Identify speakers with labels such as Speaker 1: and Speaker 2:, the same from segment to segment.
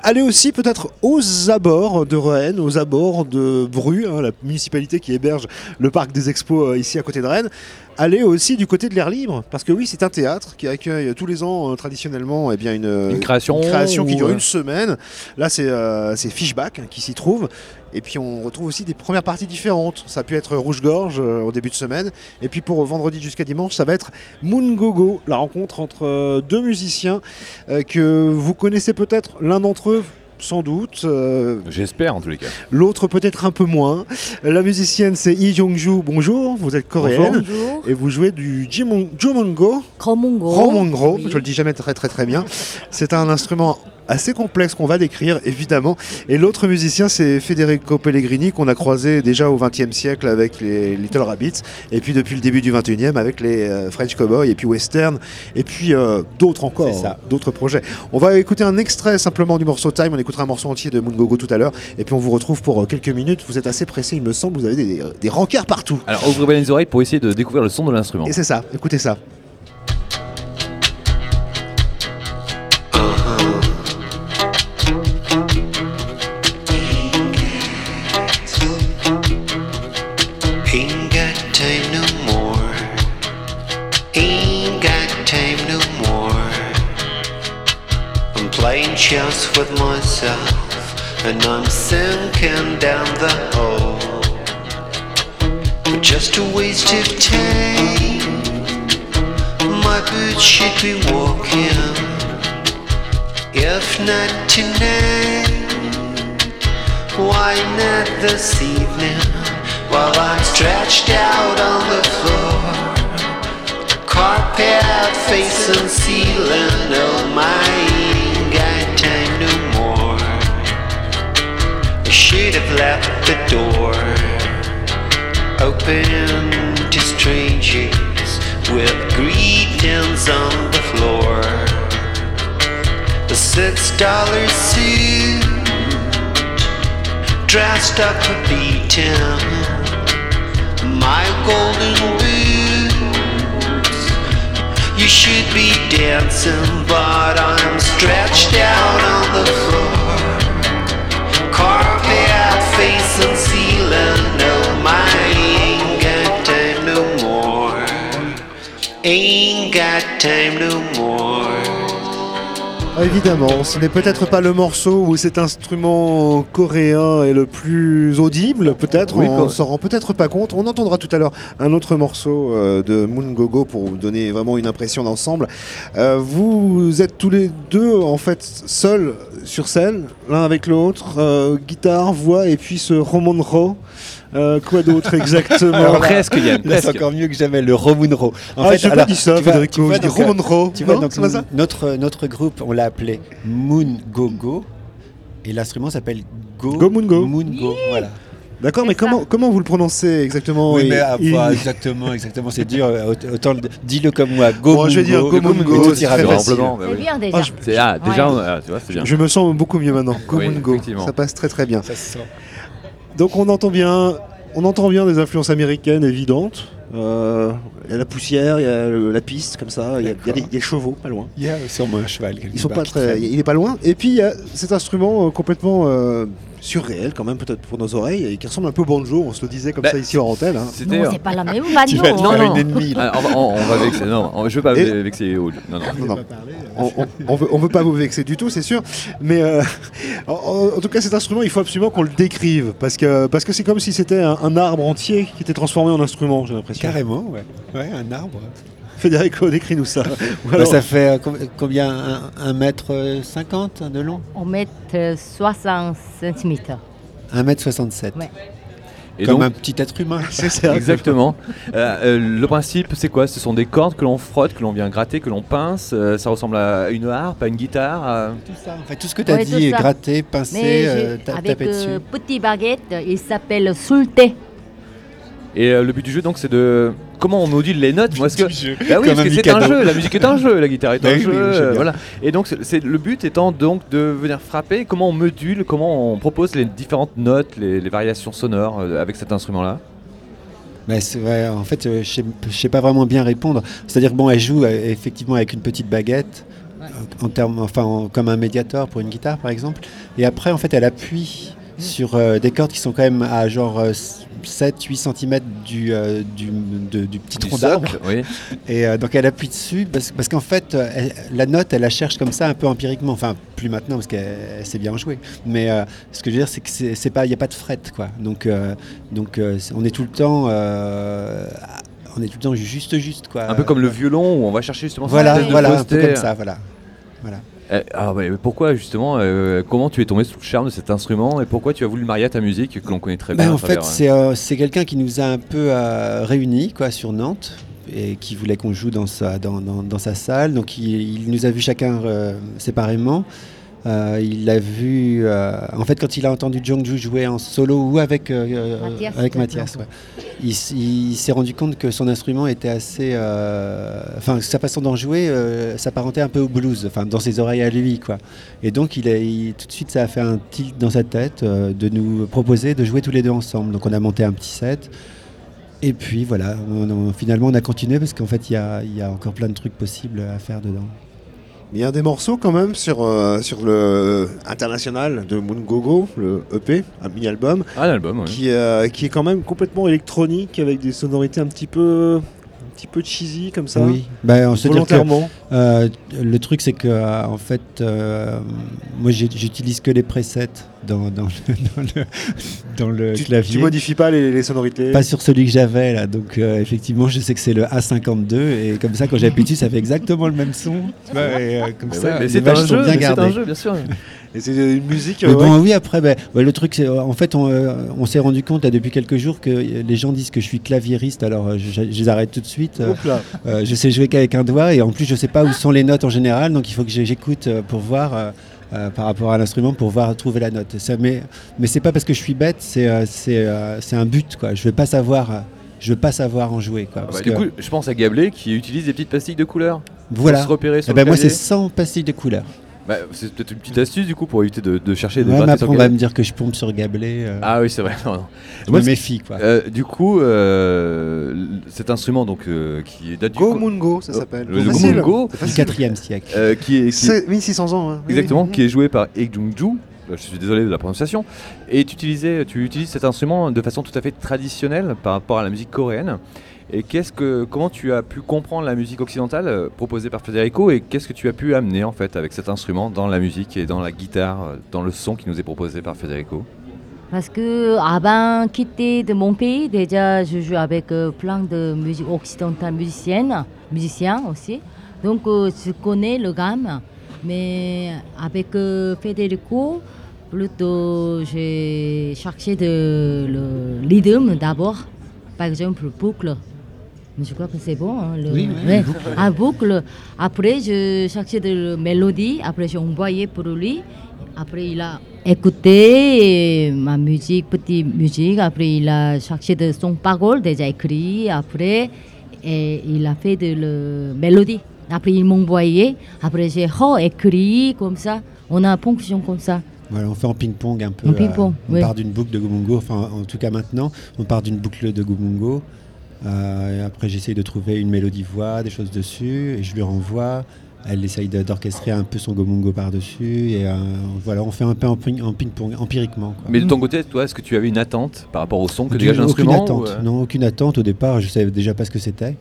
Speaker 1: Allez aussi peut-être aux abords de Rennes, aux abords de Bru, la municipalité qui héberge le parc des expos ici à côté de Rennes. Allez aussi du côté de l'air libre, parce que oui, c'est un théâtre qui accueille tous les ans traditionnellement une
Speaker 2: création
Speaker 1: qui dure une semaine. Là, c'est Fishback qui s'y trouve. Et puis on retrouve aussi des premières parties différentes. Ça a pu être Rouge-Gorge au début de semaine. Et puis pour vendredi jusqu'à dimanche, ça va être Moon Gogo, la rencontre entre deux musiciens que vous connaissez peut-être l'un d'entre eux. Sans doute.
Speaker 2: J'espère en tous les cas.
Speaker 1: L'autre peut-être un peu moins. La musicienne c'est Lee Jong-ju. Bonjour, vous êtes coréenne.
Speaker 3: Bonjour.
Speaker 1: Et vous jouez du Jomongo. Romongo. Je le dis jamais très bien. C'est un instrument assez complexe qu'on va décrire évidemment. Et l'autre musicien c'est Federico Pellegrini qu'on a croisé déjà au XXe siècle avec les Little Rabbits et puis depuis le début du XXIe avec les French Cowboys et puis Western et puis d'autres encore, d'autres projets. On va écouter un extrait simplement du morceau Time, on écoutera un morceau entier de Moon Gogo tout à l'heure et puis on vous retrouve pour quelques minutes. Vous êtes assez pressés il me semble, vous avez des rencarts partout.
Speaker 2: Alors ouvrez bien les oreilles pour essayer de découvrir le son de l'instrument.
Speaker 1: Et c'est ça, écoutez ça.
Speaker 4: Just with myself, and I'm sinking down the hole. Just a waste of time. My boots should be walking, if not tonight, why not this evening? While I'm stretched out on the floor, carpet facing ceiling, oh my. Should have left the door open to strangers with greetings on the floor. A $6 suit dressed up for beating, my golden boots. You should be dancing, but I'm stretched out on the floor. Carpet facing ceiling, no, my ain't got time no more. Ain't got time no more.
Speaker 1: Évidemment, ce n'est peut-être pas le morceau où cet instrument coréen est le plus audible, peut-être, oui, on s'en rend peut-être pas compte. On entendra tout à l'heure un autre morceau de Moon Gogo pour vous donner vraiment une impression d'ensemble. Vous êtes tous les deux en fait seuls sur scène, l'un avec l'autre, guitare, voix et puis ce Romonro. Quoi d'autre exactement?
Speaker 2: Alors, presque, Yann.
Speaker 5: C'est encore mieux que jamais, le Romunro.
Speaker 1: En fait, j'ai pas dit ça, Federico, je dis Romunro.
Speaker 5: Tu vois, donc, notre groupe, on l'a appelé Moon Gogo, et l'instrument s'appelle
Speaker 1: Gomungo.
Speaker 5: Moongo, voilà.
Speaker 1: D'accord, mais comment vous le prononcez exactement?
Speaker 5: Oui, exactement, c'est dur. Autant dis-le comme moi, Gomungo.
Speaker 1: Bon, je vais dire Gomungo,
Speaker 5: c'est très facile.
Speaker 3: C'est bien déjà.
Speaker 2: Tu vois, c'est bien.
Speaker 1: Je me sens beaucoup mieux maintenant. Gomungo, ça passe très bien. Ça se sent. Donc on entend bien des influences américaines évidentes. Il y a la poussière, il y a la piste comme ça, il y a des chevaux pas loin.
Speaker 5: Il y a sûrement un cheval.
Speaker 1: Il est pas loin. Et puis il y a cet instrument complètement surréel quand même peut-être pour nos oreilles et qui ressemble un peu au banjo. On se le disait comme ça ici en antenne. Hein.
Speaker 3: Non, c'est pas la même banjo.
Speaker 5: Tu vas te faire une ennemie.
Speaker 2: On va vexer. Non, je veux pas vexer.
Speaker 1: Non. On veut pas vous vexer du tout, c'est sûr. Mais en tout cas, cet instrument, il faut absolument qu'on le décrive parce que c'est comme si c'était un arbre entier qui était transformé en instrument. J'ai l'impression.
Speaker 5: Carrément, ouais, un arbre.
Speaker 1: Fédérico, décris-nous ça.
Speaker 5: Ça fait combien 1m50 de long?
Speaker 3: 1m60 cm.
Speaker 5: 1m67.
Speaker 3: Ouais.
Speaker 2: Et
Speaker 5: comme
Speaker 2: donc,
Speaker 5: un petit être humain.
Speaker 1: C'est ça.
Speaker 2: Exactement. Le principe, c'est quoi? Ce sont des cordes que l'on frotte, que l'on vient gratter, que l'on pince. Ça ressemble à une harpe, à une guitare.
Speaker 5: Tout ça. En fait, tout ce que tu as dit, gratter, pincer, taper dessus.
Speaker 3: Avec petite baguette, il s'appelle sulté.
Speaker 2: Et le but du jeu, donc, c'est de comment on module les notes. Moi,
Speaker 5: jeu.
Speaker 2: Bah oui, parce que c'est un jeu. La musique est un jeu, la guitare est un jeu. Voilà. Et donc, le but étant donc de venir frapper. Comment on module, comment on propose les différentes notes, les variations sonores avec cet instrument-là.
Speaker 5: Bah, c'est vrai. En fait, je sais pas vraiment bien répondre. C'est-à-dire que elle joue effectivement avec une petite baguette. en termes, comme un médiator pour une guitare par exemple. Et après en fait elle appuie sur des cordes qui sont quand même à genre 7-8 cm du petit tronc d'arbre.
Speaker 2: Oui.
Speaker 5: Et donc elle appuie dessus parce qu'en fait la note elle la cherche comme ça un peu empiriquement, enfin plus maintenant parce qu'elle sait bien jouer, mais ce que je veux dire c'est que c'est pas, il n'y a pas de fret quoi, donc on est tout le temps juste quoi.
Speaker 2: Un peu comme le violon où on va chercher justement
Speaker 5: voilà
Speaker 2: cette espèce de
Speaker 5: un peu
Speaker 2: fausseté.
Speaker 5: comme ça voilà.
Speaker 2: Alors, mais pourquoi justement, comment tu es tombé sous le charme de cet instrument et pourquoi tu as voulu le marier à ta musique que l'on connaît très bien
Speaker 5: En fait, c'est quelqu'un qui nous a un peu réunis quoi, sur Nantes et qui voulait qu'on joue dans sa salle. Donc il nous a vus chacun séparément. Il l'a vu, en fait, quand il a entendu Jongju jouer en solo ou avec Mathias, ouais. Il s'est rendu compte que son instrument était assez, sa façon d'en jouer s'apparentait un peu au blues, dans ses oreilles à lui, quoi. Et donc, tout de suite, ça a fait un tilt dans sa tête de nous proposer de jouer tous les deux ensemble. Donc, on a monté un petit set. Et puis voilà, finalement, on a continué parce qu'en fait, il y a encore plein de trucs possibles à faire dedans.
Speaker 1: Il y a des morceaux quand même sur le international de Moon Go-Go, le EP, un mini-album,
Speaker 2: oui.
Speaker 1: qui est quand même complètement électronique avec des sonorités un petit peu cheesy comme ça.
Speaker 5: Oui, on se
Speaker 1: volontairement.
Speaker 5: Le truc c'est que en fait, moi j'utilise que les presets dans le clavier.
Speaker 1: Tu modifies pas les sonorités.
Speaker 5: Pas sur celui que j'avais là, donc effectivement je sais que c'est le A52 et comme ça quand j'appuie dessus ça fait exactement le même son. Comme ça,
Speaker 2: mais c'est un jeu, bien sûr.
Speaker 1: Et c'est une musique.
Speaker 5: Oui, après, le truc, c'est en fait, on s'est rendu compte là, depuis quelques jours que les gens disent que je suis claviériste, alors je les arrête tout de suite. Je sais jouer qu'avec un doigt et en plus, je sais pas où sont les notes en général, donc il faut que j'écoute pour voir par rapport à l'instrument pour trouver la note. Mais c'est pas parce que je suis bête, c'est un but, quoi. Je veux pas savoir en jouer, quoi.
Speaker 2: Du coup, je pense à Gablé qui utilise des petites pastilles de couleur.
Speaker 5: Voilà.
Speaker 2: Pour se repérer sur le
Speaker 5: moi,
Speaker 2: clavier.
Speaker 5: c'est 100 pastilles de couleur.
Speaker 2: C'est peut-être une petite astuce du coup pour éviter de chercher des
Speaker 5: après on va me dire que je pompe sur Gablé.
Speaker 2: Ah oui, c'est vrai. Non.
Speaker 5: Je me méfie, quoi.
Speaker 2: Du coup, cet instrument donc qui date du
Speaker 1: Go-Mungo, ça s'appelle.
Speaker 2: Le Go-Mungo
Speaker 5: du 4e siècle.
Speaker 1: Qui est 1600 ans. Hein.
Speaker 2: Exactement, qui est joué par Jongju. Je suis désolé de la prononciation. Et tu utilises cet instrument de façon tout à fait traditionnelle par rapport à la musique coréenne. Et comment tu as pu comprendre la musique occidentale proposée par Federico et qu'est-ce que tu as pu amener en fait avec cet instrument dans la musique et dans la guitare, dans le son qui nous est proposé par Federico?
Speaker 3: Parce que avant de quitter de mon pays, déjà je joue avec plein de musique occidentale musiciens aussi. Donc je connais le gamme, mais avec Federico, plutôt j'ai cherché le rythme d'abord. Par exemple, boucle. Je crois que c'est bon. Boucle. Après, je cherchais de la mélodie. Après, j'ai envoyé pour lui. Après, il a écouté ma musique, petite musique. Après, il a cherché de son parole déjà écrit. Après, il a fait de la mélodie. Après, il m'a envoyé. Après, j'ai écrit comme ça. On a une fonction comme ça.
Speaker 5: Voilà, on fait en ping-pong un peu.
Speaker 3: On
Speaker 5: part d'une boucle de Go-Mungo, en tout cas maintenant, on part d'une boucle de Go-Mungo. Et après, j'essaye de trouver une mélodie voix, des choses dessus, et je lui renvoie. Elle essaye d'orchestrer un peu son Go-Mungo par-dessus. Et voilà, on fait un peu en ping-pong, empiriquement, quoi.
Speaker 2: Mais de ton côté, toi, est-ce que tu avais une attente par rapport au son que dégage l'instrument?
Speaker 5: Non, aucune attente au départ. Je savais déjà pas ce que c'était.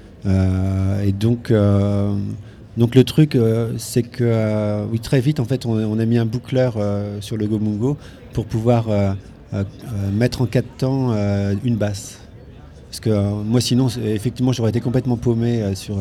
Speaker 5: Et donc le truc, c'est que très vite, en fait, on a mis un boucleur sur le Go-Mungo pour pouvoir mettre en 4 temps une basse. Parce que moi, sinon, effectivement, j'aurais été complètement paumé sur...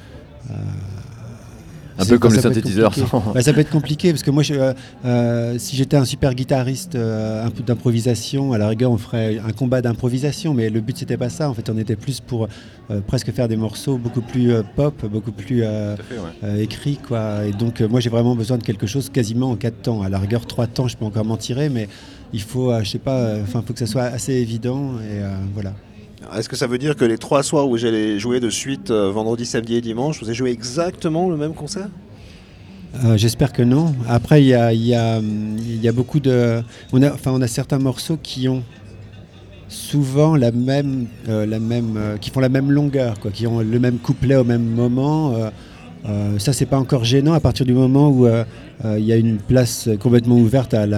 Speaker 2: un peu comme les synthétiseurs.
Speaker 5: Ça peut être compliqué, parce que moi, si j'étais un super guitariste un peu d'improvisation, à la rigueur, on ferait un combat d'improvisation, mais le but, c'était pas ça. En fait, on était plus pour presque faire des morceaux beaucoup plus pop, beaucoup plus écrits, quoi. Et donc, moi, j'ai vraiment besoin de quelque chose quasiment en 4 temps. À la rigueur, 3 temps, je peux encore m'en tirer, mais il faut, faut que ça soit assez évident, et voilà.
Speaker 1: Est-ce que ça veut dire que les 3 soirs où j'allais jouer de suite, vendredi, samedi et dimanche, vous avez joué exactement le même concert ?
Speaker 5: J'espère que non. Après, il y a beaucoup de... On a certains morceaux qui ont souvent qui font la même longueur, quoi, qui ont le même couplet au même moment. Ça, c'est pas encore gênant à partir du moment où il y a une place complètement ouverte à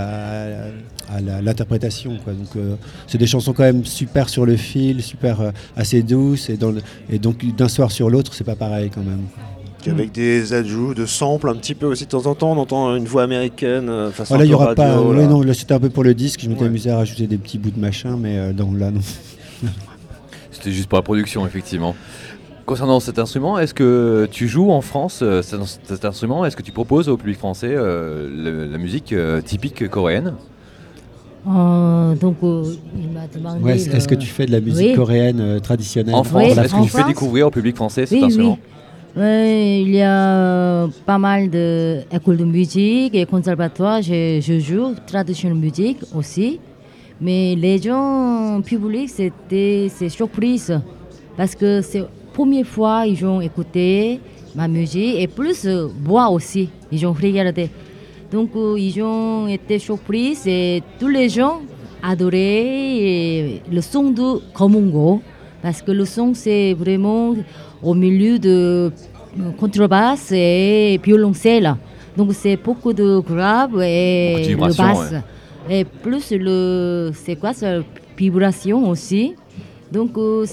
Speaker 5: l'interprétation, quoi. Donc, c'est des chansons quand même super sur le fil, super assez douces, et donc d'un soir sur l'autre, c'est pas pareil quand même.
Speaker 1: Avec des ajouts de samples un petit peu aussi de temps en temps, on entend une voix américaine façon
Speaker 5: là, il y aura
Speaker 1: radio,
Speaker 5: pas.
Speaker 1: là.
Speaker 5: Ouais, non, là, c'était un peu pour le disque. Je m'étais amusé à rajouter des petits bouts de machin, mais là, non.
Speaker 2: C'était juste pour la production, effectivement. Concernant cet instrument, est-ce que tu joues en France cet instrument? Est-ce que tu proposes au public français la musique typique coréenne?
Speaker 3: Il m'a demandé.
Speaker 5: Est-ce que tu fais de la musique coréenne traditionnelle
Speaker 2: en France? Est-ce que tu fais découvrir au public français cet instrument?
Speaker 3: Oui, il y a pas mal d'écoles de musique et conservatoires. Je joue traditionnelle musique aussi. Mais les gens publics, c'est surprise. Parce que c'est la première fois qu'ils ont écouté ma musique. Et plus, moi aussi, ils ont regardé. Donc, ils ont été surpris. Et tous les gens adoraient le son de Komungo. Parce que le son, c'est vraiment au milieu de contrebasse et violoncelle. Donc, c'est beaucoup de grave et de basse. Ouais. Et plus, c'est quoi, c'est vibration aussi. Donc,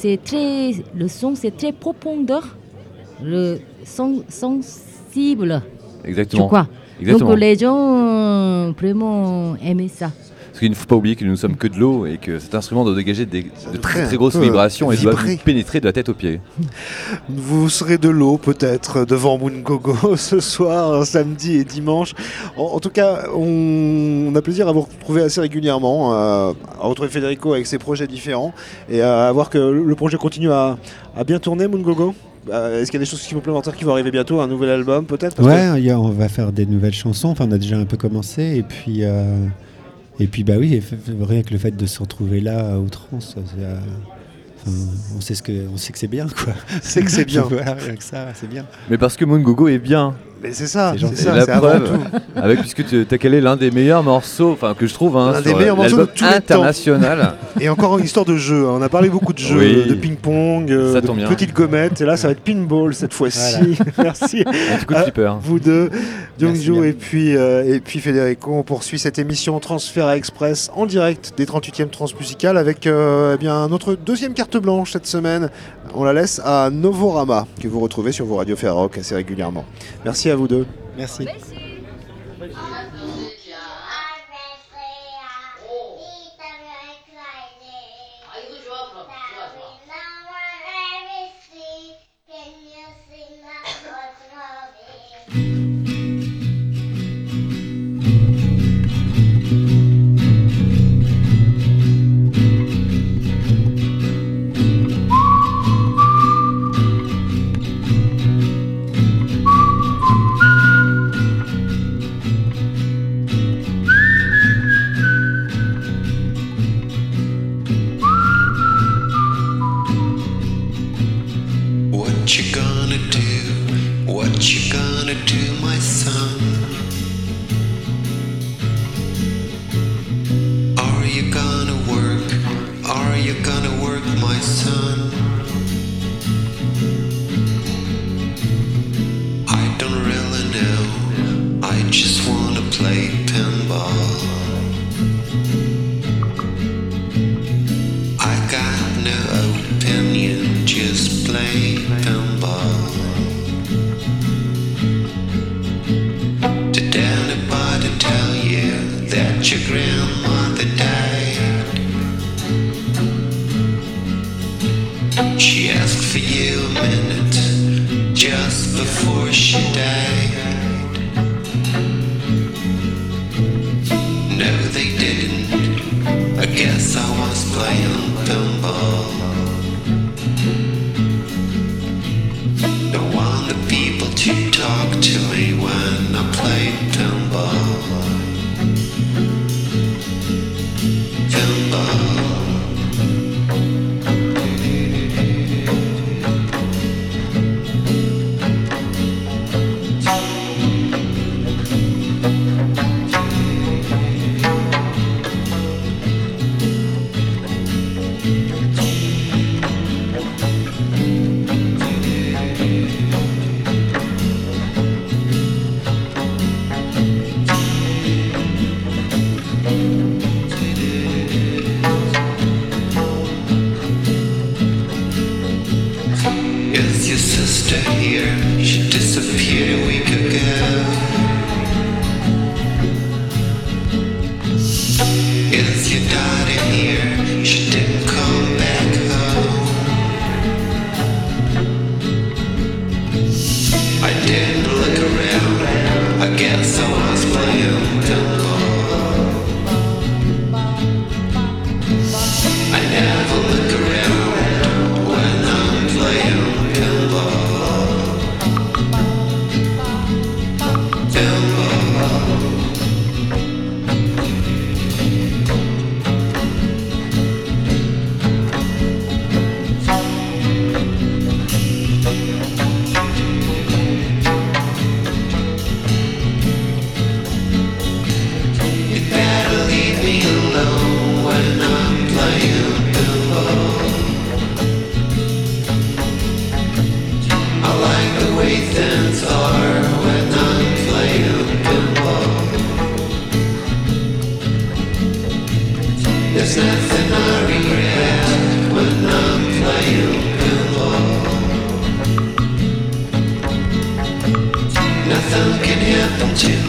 Speaker 3: le son, c'est très profondeur. Le son sensible.
Speaker 2: Exactement.
Speaker 3: Je crois.
Speaker 2: Exactement.
Speaker 3: Donc, les gens vraiment aimaient ça.
Speaker 2: Parce qu'il ne faut pas oublier que nous ne sommes que de l'eau et que cet instrument doit dégager de très très grosses vibrations et doit pénétrer de la tête aux pieds.
Speaker 1: Vous serez de l'eau peut-être devant Mungogo ce soir, samedi et dimanche. En tout cas, on a plaisir à vous retrouver assez régulièrement, à retrouver Federico avec ses projets différents et à voir que le projet continue à bien tourner, Mungogo. Est-ce qu'il y a des choses supplémentaires qui vont arriver bientôt, un nouvel album peut-être?
Speaker 5: On va faire des nouvelles chansons, enfin on a déjà un peu commencé et puis bah oui, rien que le fait de se retrouver là à outrance, on sait que c'est bien, quoi.
Speaker 1: C'est que c'est bien.
Speaker 5: Voilà, rien que ça, c'est bien.
Speaker 2: Mais parce que Mungogo est bien.
Speaker 1: Mais c'est ça,
Speaker 2: c'est la preuve. Puisque tu as calé l'un des meilleurs morceaux, que je trouve, l'un des meilleurs morceaux de tous les international.
Speaker 1: Et encore une histoire de jeu. On a parlé beaucoup de jeux, de ping-pong, de petites gommettes. Et là, ça va être pinball cette fois-ci. Voilà. Merci à vous deux, Jungju et puis Federico. On poursuit cette émission Transfert Express en direct des 38e Transmusicales avec notre deuxième carte blanche cette semaine. On la laisse à Novorama, que vous retrouvez sur vos radios Ferroc assez régulièrement. Merci à vous deux.
Speaker 5: Merci.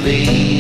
Speaker 4: me.